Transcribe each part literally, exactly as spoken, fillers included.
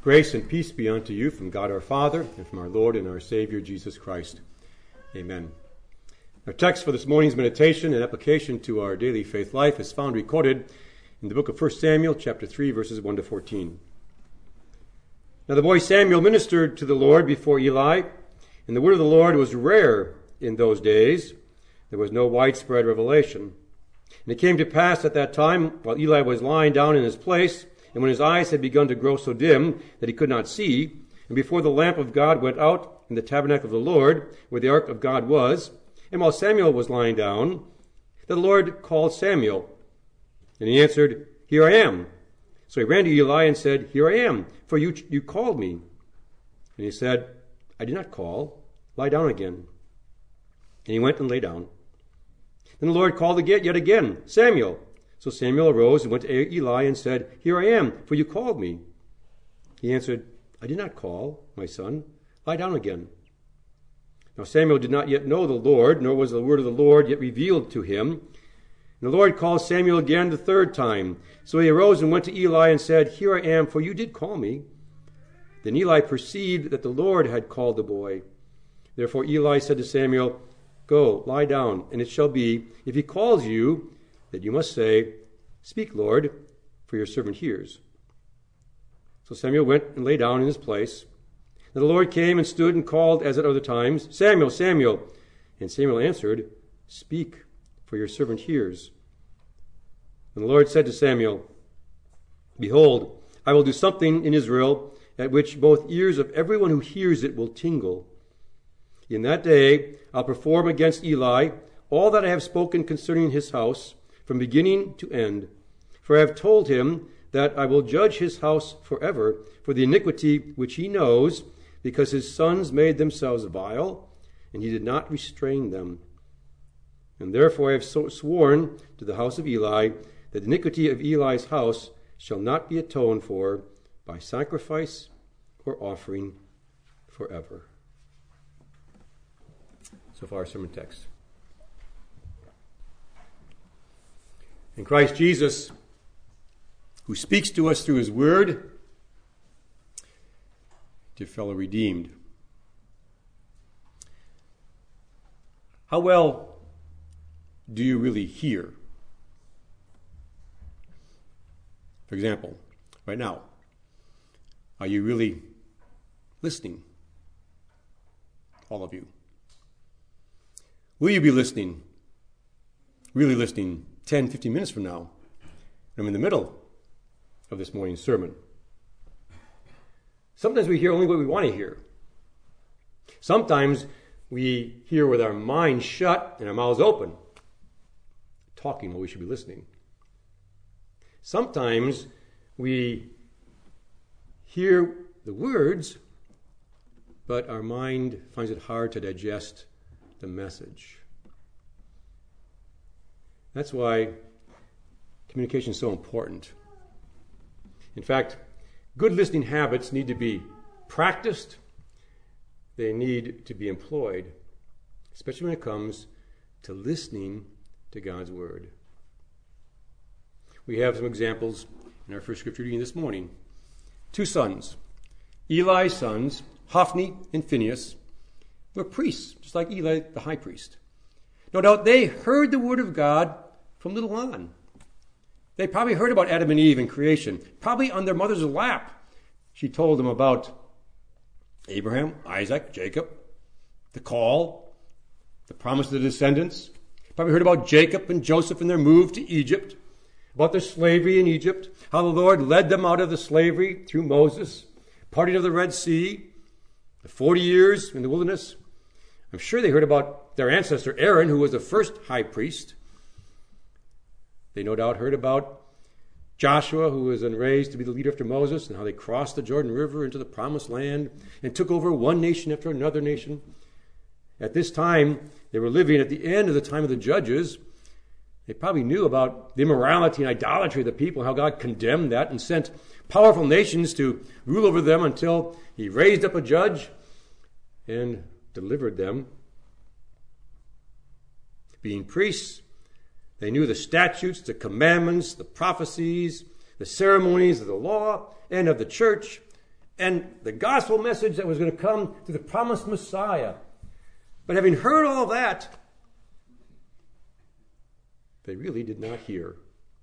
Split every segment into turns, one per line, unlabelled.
Grace and peace be unto you from God our Father and from our Lord and our Savior Jesus Christ. Amen. Our text for this morning's meditation and application to our daily faith life is found recorded in the book of First Samuel, chapter three, verses one to fourteen. Now the boy Samuel ministered to the Lord before Eli, and the word of the Lord was rare in those days. There was no widespread revelation. And it came to pass at that time, while Eli was lying down in his place, and when his eyes had begun to grow so dim that he could not see, and before the lamp of God went out in the tabernacle of the Lord, where the ark of God was, and while Samuel was lying down, the Lord called Samuel. And he answered, Here I am. So he ran to Eli and said, Here I am, for you, you called me. And he said, I did not call. Lie down again. And he went and lay down. Then the Lord called again, yet again, Samuel. So Samuel arose and went to Eli and said, Here I am, for you called me. He answered, I did not call, my son. Lie down again. Now Samuel did not yet know the Lord, nor was the word of the Lord yet revealed to him. And the Lord called Samuel again the third time. So he arose and went to Eli and said, Here I am, for you did call me. Then Eli perceived that the Lord had called the boy. Therefore Eli said to Samuel, Go, lie down, and it shall be, if he calls you, that you must say, Speak, Lord, for your servant hears. So Samuel went and lay down in his place. And the Lord came and stood and called as at other times, Samuel, Samuel. And Samuel answered, Speak, for your servant hears. And the Lord said to Samuel, Behold, I will do something in Israel at which both ears of everyone who hears it will tingle. In that day I'll perform against Eli all that I have spoken concerning his house, from beginning to end. For I have told him that I will judge his house forever for the iniquity which he knows, because his sons made themselves vile, and he did not restrain them. And therefore I have so sworn to the house of Eli that the iniquity of Eli's house shall not be atoned for by sacrifice or offering forever. So far, our sermon text. In Christ Jesus, who speaks to us through his word, dear fellow redeemed, how well do you really hear? For example, right now, are you really listening? All of you. Will you be listening? Really listening ten, fifteen minutes from now? I'm in the middle of this morning's sermon. Sometimes we hear only what we want to hear. Sometimes we hear with our minds shut and our mouths open, talking while we should be listening. Sometimes we hear the words, but our mind finds it hard to digest the message. That's why communication is so important. In fact, good listening habits need to be practiced. They need to be employed, especially when it comes to listening to God's word. We have some examples in our first scripture reading this morning. Two sons, Eli's sons, Hophni and Phinehas, were priests, just like Eli, the high priest. No doubt they heard the word of God from little on. They probably heard about Adam and Eve and creation, probably on their mother's lap. She told them about Abraham, Isaac, Jacob, the call, the promise of the descendants. Probably heard about Jacob and Joseph and their move to Egypt, about their slavery in Egypt, how the Lord led them out of the slavery through Moses, parting of the Red Sea, the forty years in the wilderness. I'm sure they heard about their ancestor Aaron, who was the first high priest. They no doubt heard about Joshua, who was then raised to be the leader after Moses, and how they crossed the Jordan River into the promised land and took over one nation after another nation. At this time, they were living at the end of the time of the judges. They probably knew about the immorality and idolatry of the people, how God condemned that and sent powerful nations to rule over them until he raised up a judge and delivered them. Being priests, they knew the statutes, the commandments, the prophecies, the ceremonies of the law and of the church, and the gospel message that was going to come to the promised Messiah. But having heard all that, they really did not hear.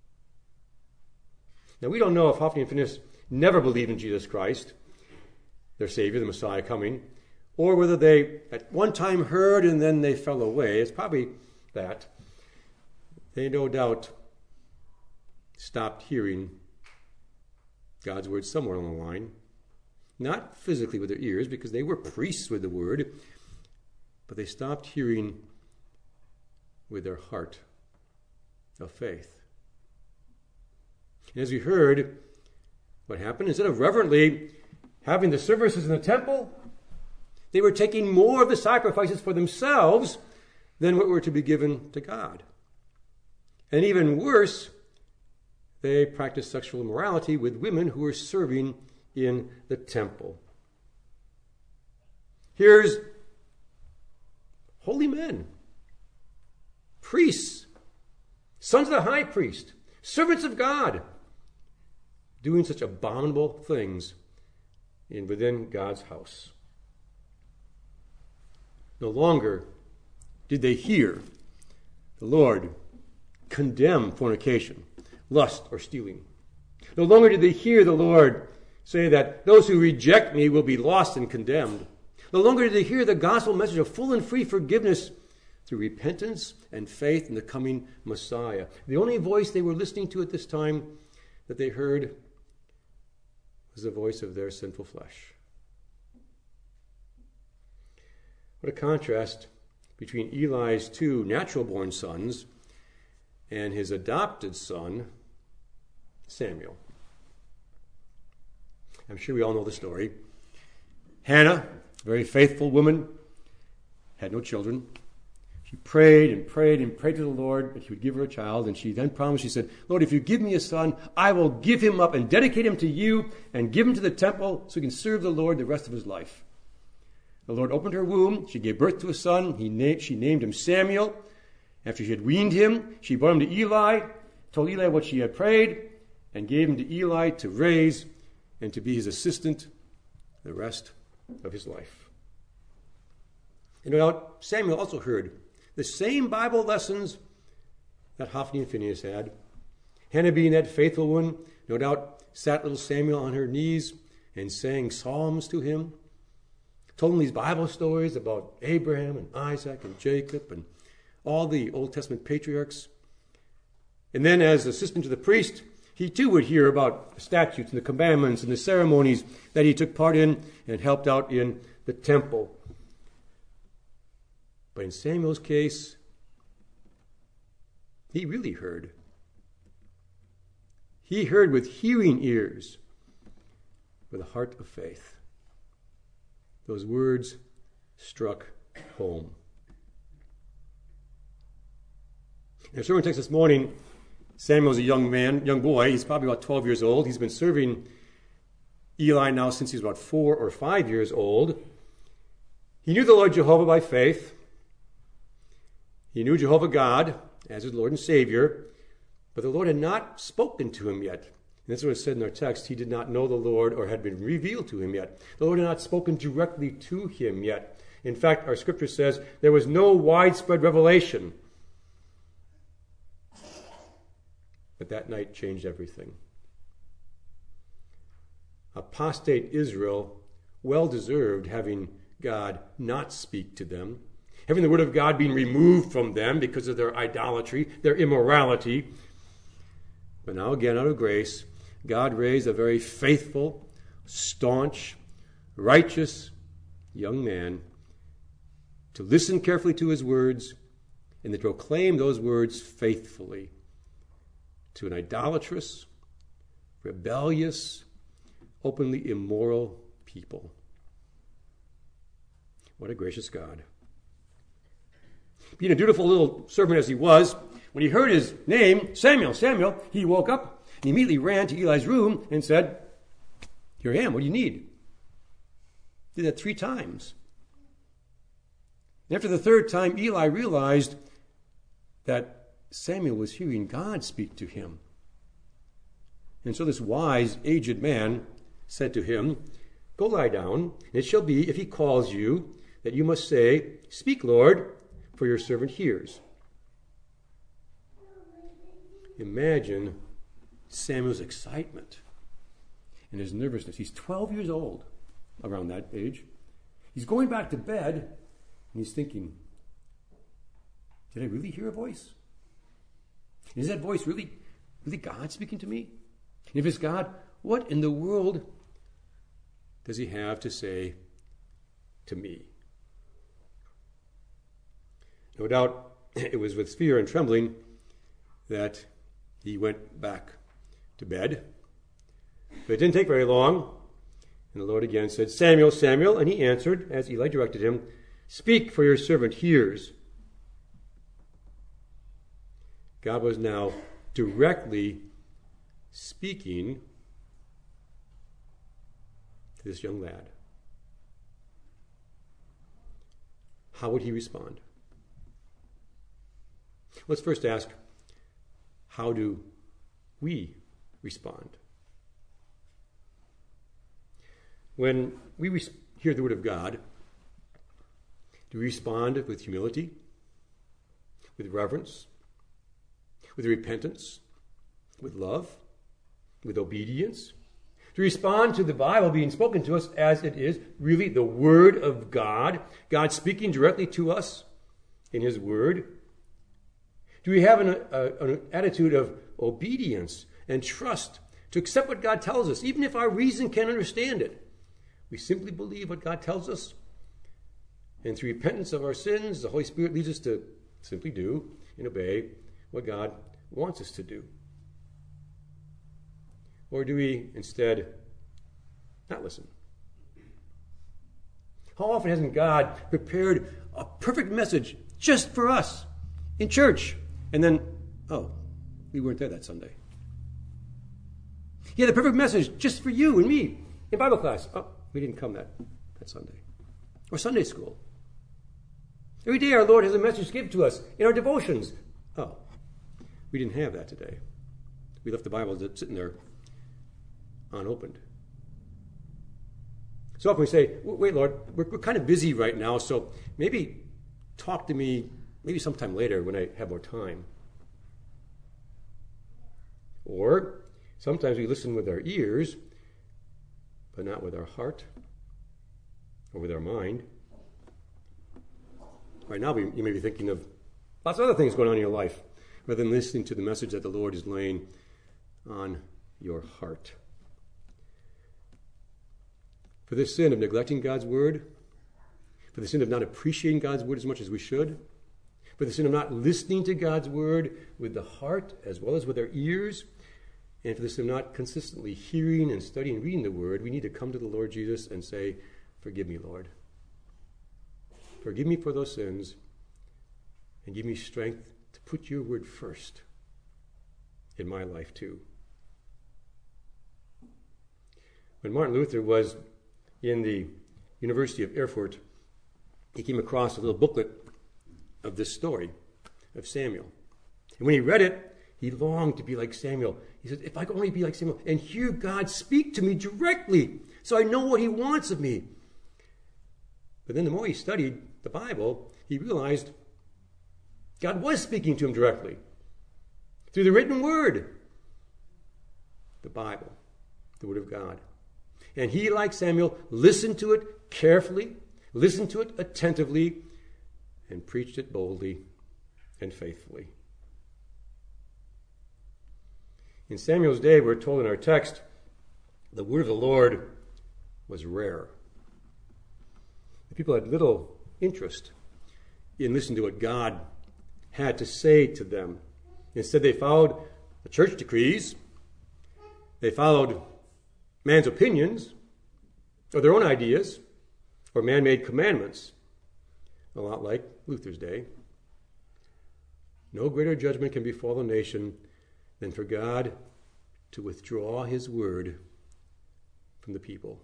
Now, we don't know if Hophni and Phinehas never believed in Jesus Christ, their Savior, the Messiah coming, or whether they at one time heard and then they fell away. It's probably that. They no doubt stopped hearing God's word somewhere along the line. Not physically with their ears, because they were priests with the word, but they stopped hearing with their heart of faith. And as we heard, what happened, instead of reverently having the services in the temple, they were taking more of the sacrifices for themselves than what were to be given to God. And even worse, they practiced sexual immorality with women who were serving in the temple. Here's holy men, priests, sons of the high priest, servants of God, doing such abominable things in within God's house. No longer did they hear the Lord condemn fornication, lust, or stealing. No longer did they hear the Lord say that those who reject me will be lost and condemned. No longer did they hear the gospel message of full and free forgiveness through repentance and faith in the coming Messiah. The only voice they were listening to at this time that they heard was the voice of their sinful flesh. What a contrast between Eli's two natural-born sons and his adopted son, Samuel. I'm sure we all know the story. Hannah, a very faithful woman, had no children. She prayed and prayed and prayed to the Lord that he would give her a child, and she then promised, she said, Lord, if you give me a son, I will give him up and dedicate him to you and give him to the temple so he can serve the Lord the rest of his life. The Lord opened her womb. She gave birth to a son. He na- she named him Samuel. After she had weaned him, she brought him to Eli, told Eli what she had prayed, and gave him to Eli to raise and to be his assistant the rest of his life. And no doubt Samuel also heard the same Bible lessons that Hophni and Phinehas had. Hannah, being that faithful one, no doubt sat little Samuel on her knees and sang psalms to him, told him these Bible stories about Abraham and Isaac and Jacob and all the Old Testament patriarchs. And then as assistant to the priest, he too would hear about the statutes and the commandments and the ceremonies that he took part in and helped out in the temple. But in Samuel's case, he really heard. He heard with hearing ears, with a heart of faith. Those words struck home. In our sermon text this morning, Samuel's a young man, young boy. He's probably about twelve years old. He's been serving Eli now since he was about four or five years old. He knew the Lord Jehovah by faith. He knew Jehovah God as his Lord and Savior, but the Lord had not spoken to him yet. And that's what it said in our text. He did not know the Lord or had been revealed to him yet. The Lord had not spoken directly to him yet. In fact, our scripture says there was no widespread revelation. But that night changed everything. Apostate Israel well deserved having God not speak to them, having the word of God being removed from them because of their idolatry, their immorality. But now again, out of grace, God raised a very faithful, staunch, righteous young man to listen carefully to his words and to proclaim those words faithfully to an idolatrous, rebellious, openly immoral people. What a gracious God. Being a dutiful little servant as he was, when he heard his name, Samuel, Samuel, he woke up and immediately ran to Eli's room and said, Here I am, what do you need? Did that three times. And after the third time, Eli realized that Samuel was hearing God speak to him. And so this wise, aged man said to him, Go lie down, and it shall be, if he calls you, that you must say, Speak, Lord, for your servant hears. Imagine Samuel's excitement and his nervousness. He's twelve years old, around that age. He's going back to bed, and he's thinking, did I really hear a voice? Is that voice really, really God speaking to me? And if it's God, what in the world does he have to say to me? No doubt it was with fear and trembling that he went back to bed. But it didn't take very long. And the Lord again said, Samuel, Samuel. And he answered, as Eli directed him, Speak, for your servant hears. God was now directly speaking to this young lad. How would he respond? Let's first ask, how do we respond? When we re- hear the word of God, do we respond with humility, with reverence, with repentance, with love, with obedience? To respond to the Bible being spoken to us as it is, really the Word of God, God speaking directly to us in His Word? Do we have an, a, an attitude of obedience and trust to accept what God tells us, even if our reason can't understand it? We simply believe what God tells us, and through repentance of our sins, the Holy Spirit leads us to simply do and obey what God wants us to do. Or do we instead not listen? How often hasn't God prepared a perfect message just for us in church? And then, oh, we weren't there that Sunday. He had the perfect message just for you and me in Bible class. Oh, we didn't come that, that Sunday. Or Sunday school. Every day our Lord has a message to give to us in our devotions. Oh, we didn't have that today. We left the Bible sitting there unopened. So often we say, wait, Lord, we're, we're kind of busy right now, so maybe talk to me maybe sometime later when I have more time. Or sometimes we listen with our ears, but not with our heart or with our mind. Right now, you may be thinking of lots of other things going on in your life rather than listening to the message that the Lord is laying on your heart. For this sin of neglecting God's word, for the sin of not appreciating God's word as much as we should, for the sin of not listening to God's word with the heart as well as with our ears, and for the sin of not consistently hearing and studying and reading the word, we need to come to the Lord Jesus and say, forgive me, Lord. Forgive me for those sins, and give me strength to put your word first in my life too. When Martin Luther was in the University of Erfurt, he came across a little booklet of this story of Samuel. And when he read it, he longed to be like Samuel. He said, if I could only be like Samuel and hear God speak to me directly so I know what he wants of me. But then the more he studied the Bible, he realized God was speaking to him directly through the written word, the Bible, the word of God. And he, like Samuel, listened to it carefully, listened to it attentively, and preached it boldly and faithfully. In Samuel's day, we're told in our text, the word of the Lord was rare. The people had little interest in listening to what God had to say to them. Instead, they followed the church decrees. They followed man's opinions, or their own ideas, or man-made commandments, a lot like Luther's day. No greater judgment can befall a nation than for God to withdraw his word from the people.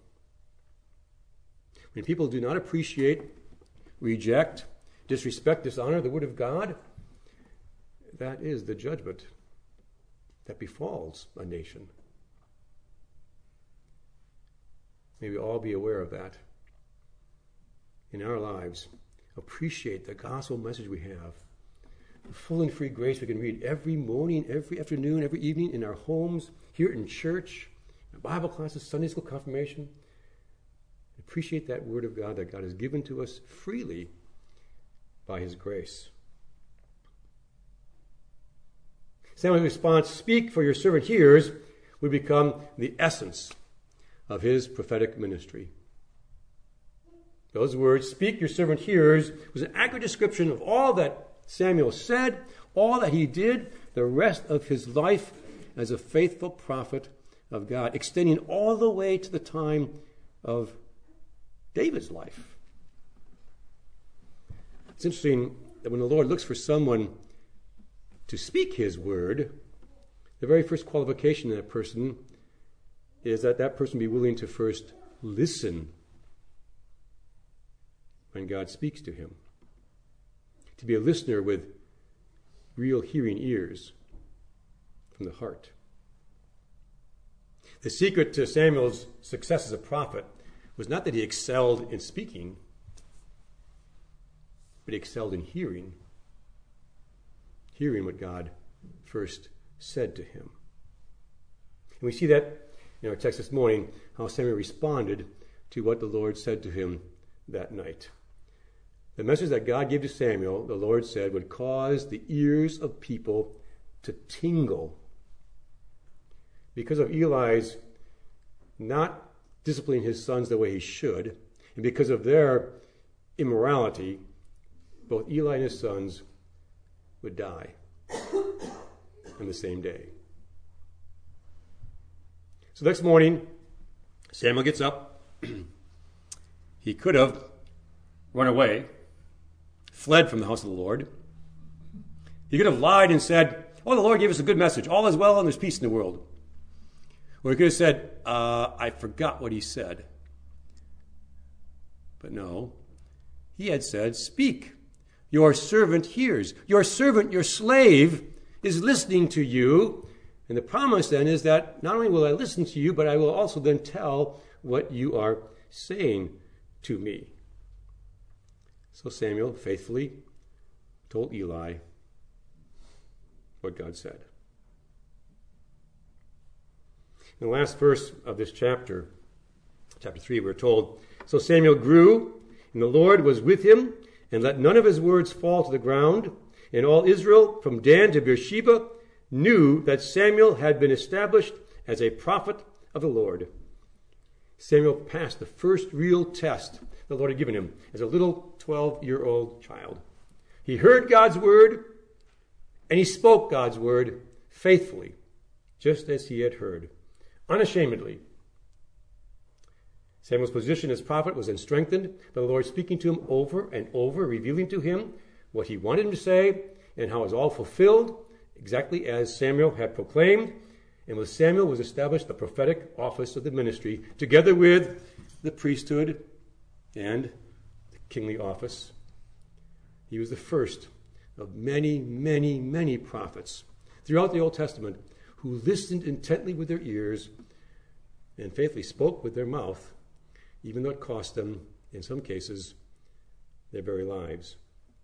When people do not appreciate, reject, disrespect, dishonor the word of God, that is the judgment that befalls a nation. May we all be aware of that in our lives. Appreciate the gospel message we have. The full and free grace we can read every morning, every afternoon, every evening in our homes, here in church, in Bible classes, Sunday school, confirmation. Appreciate that word of God that God has given to us freely by his grace. Samuel's response, "Speak, for your servant hears," would become the essence of his prophetic ministry. Those words, "Speak, your servant hears," was an accurate description of all that Samuel said, all that he did, the rest of his life as a faithful prophet of God, extending all the way to the time of David's life. It's interesting that when the Lord looks for someone to speak his word, the very first qualification in that person is that that person be willing to first listen when God speaks to him. To be a listener with real hearing ears from the heart. The secret to Samuel's success as a prophet was not that he excelled in speaking, but he excelled in hearing. Hearing what God first said to him. And we see that in our text this morning, how Samuel responded to what the Lord said to him that night. The message that God gave to Samuel, the Lord said, would cause the ears of people to tingle because of Eli's not disciplining his sons the way he should, and because of their immorality, both Eli and his sons would die on the same day. So next morning, Samuel gets up. He could have run away, fled from the house of the Lord. He could have lied and said, "Oh, the Lord gave us a good message. All is well and there's peace in the world." Or he could have said, uh, I forgot what he said. But no, he had said, "Speak. Your servant hears." Your servant, your slave, is listening to you. And the promise then is that not only will I listen to you, but I will also then tell what you are saying to me. So Samuel faithfully told Eli what God said. In the last verse of this chapter, chapter three, we're told, "So Samuel grew, and the Lord was with him, and let none of his words fall to the ground. And all Israel, from Dan to Beersheba, knew that Samuel had been established as a prophet of the Lord." Samuel passed the first real test the Lord had given him as a little twelve-year-old child. He heard God's word, and he spoke God's word faithfully, just as he had heard, unashamedly. Samuel's position as prophet was then strengthened by the Lord speaking to him over and over, revealing to him what he wanted him to say and how it was all fulfilled, exactly as Samuel had proclaimed. And with Samuel was established the prophetic office of the ministry, together with the priesthood and the kingly office. He was the first of many, many, many prophets throughout the Old Testament who listened intently with their ears and faithfully spoke with their mouth, even though it cost them, in some cases, their very lives.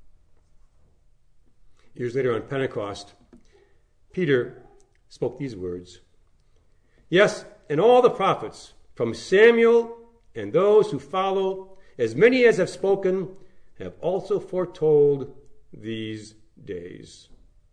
Years later on Pentecost, Peter spoke these words, "Yes, and all the prophets, from Samuel and those who follow, as many as have spoken, have also foretold these days."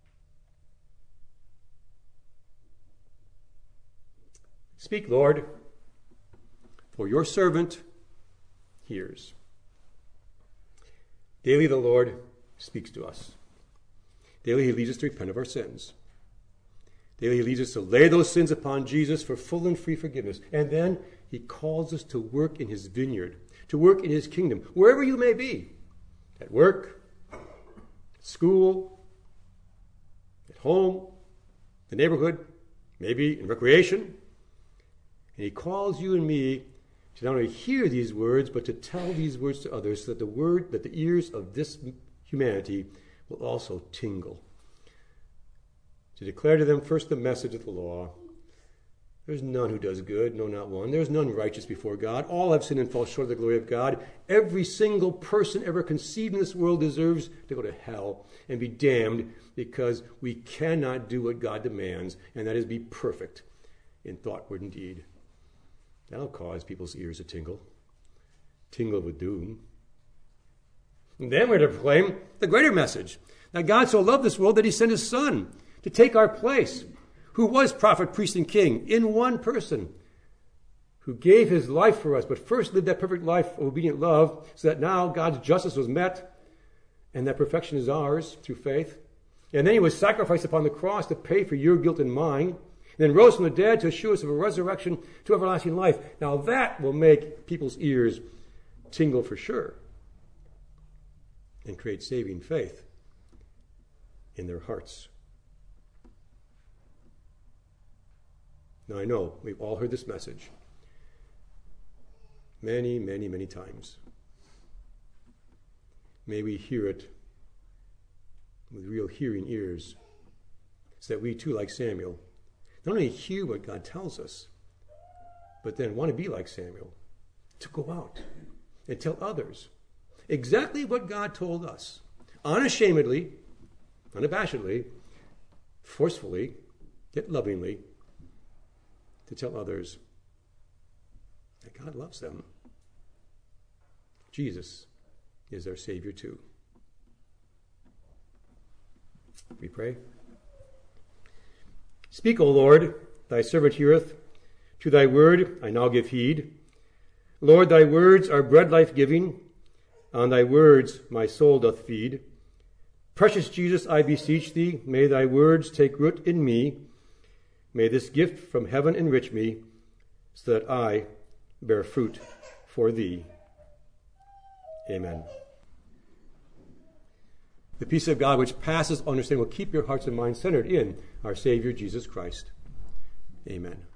Speak, Lord, for your servant hears. Daily the Lord speaks to us. Daily he leads us to repent of our sins. Daily he leads us to lay those sins upon Jesus for full and free forgiveness. And then he calls us to work in his vineyard, to work in his kingdom, wherever you may be, at work, at school, at home, the neighborhood, maybe in recreation. And he calls you and me to not only hear these words, but to tell these words to others so that the word, that the ears of this humanity will also tingle. To declare to them first the message of the law, There's none who does good, no, not one. There's none righteous before God. All have sinned and fall short of the glory of God. Every single person ever conceived in this world deserves to go to hell and be damned because we cannot do what God demands, and that is be perfect in thought, word, and deed. That'll cause people's ears to tingle, tingle with doom. And then we're to proclaim the greater message, that God so loved this world that he sent his Son to take our place, who was prophet, priest, and king in one person, who gave his life for us, but first lived that perfect life of obedient love, so that now God's justice was met, and that perfection is ours through faith. And then he was sacrificed upon the cross to pay for your guilt and mine, and then rose from the dead to assure us of a resurrection to everlasting life. Now that will make people's ears tingle for sure, and create saving faith in their hearts. Now I know we've all heard this message many, many, many times. May we hear it with real hearing ears, so that we too, like Samuel, not only hear what God tells us, but then want to be like Samuel, to go out and tell others exactly what God told us, unashamedly, unabashedly, forcefully, yet lovingly, to tell others that God loves them. Jesus is their Savior too. We pray. Speak, O Lord, thy servant heareth. To thy word I now give heed. Lord, thy words are bread life-giving. On thy words my soul doth feed. Precious Jesus, I beseech thee, may thy words take root in me. May this gift from heaven enrich me, so that I bear fruit for thee. Amen. The peace of God, which passes understanding, will keep your hearts and minds centered in our Savior Jesus Christ. Amen.